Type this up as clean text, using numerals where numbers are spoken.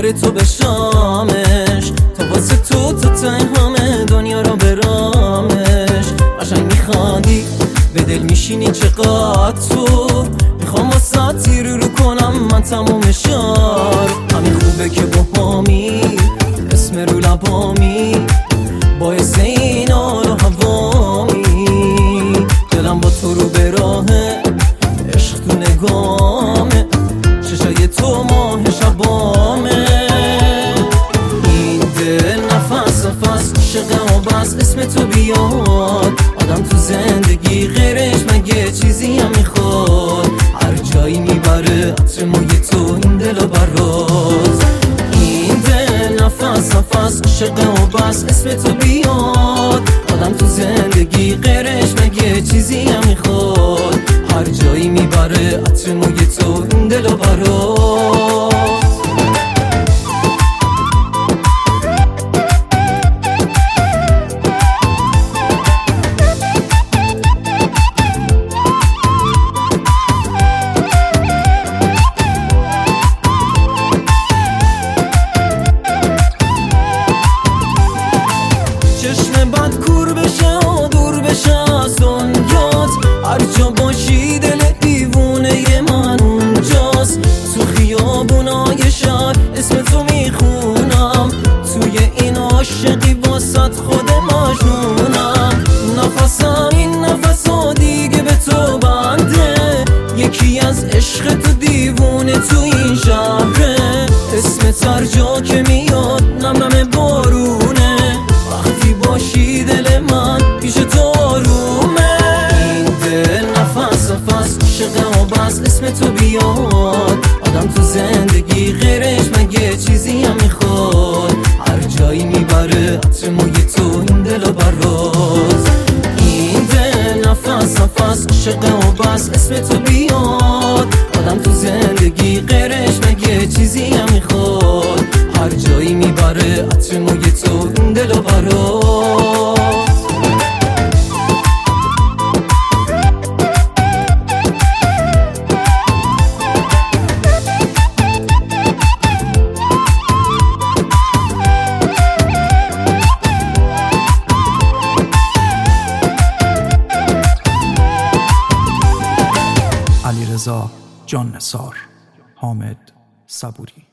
میبره تو به شامش، تا واسه تو همه دنیا رو برامش. قشنگ میخوادی به دل میشینی چقدر تو، میخوام واسه تیر رو کنم من تموم شار. همین خوبه که با هامی اسم رو لبامی، باعث این آل و هوامی. دلم با تو رو به راهه، عشق تو نگامه، چشای تو ماه شبامه. این دل نفس نفس عاشقه و بس اسم تو بیاد. آدم تو زندگی غیرش مگه چیزی هم میخواد؟ هر جایی میبره عطر موی تو این دلو برات. این دل نفس نفس عاشقه و بس اسم تو بیاد. آدم تو زندگی غیرش مگه چیزی هم میخواد؟ هر جایی میبره عطر موی تو این دلو برات. چشم بد کور بشه و دور بشه از دنیات، هر جا باشی دل دیوونه من اونجاست. تو خیابونای شهر اسم تو میخونم، توی این عاشقی واسط خود مجنونم. نفسم این نفسا دیگه به تو بنده، یکی از عشق تو دیوونه تو این شهره. اسم هر جا که میاد نم نم بارونه، وقتی باشی دل من پیش تو آرومه. این دل نفس نفس عاشقه و بس اسم تو بیاد. آدم تو زندگی غیرش مگه چیزی هم میخواد؟ هر جایی میبره عطر موی تو این دلو برات. این دل نفس نفس عاشقه و بس اسم تو بیاد. آدم تو زندگی غیرش مگه چیزی هم میخواد؟ هر جایی میبره عطر موی تو این دلو برات. علیرضا جان نثار، حامد صبوری.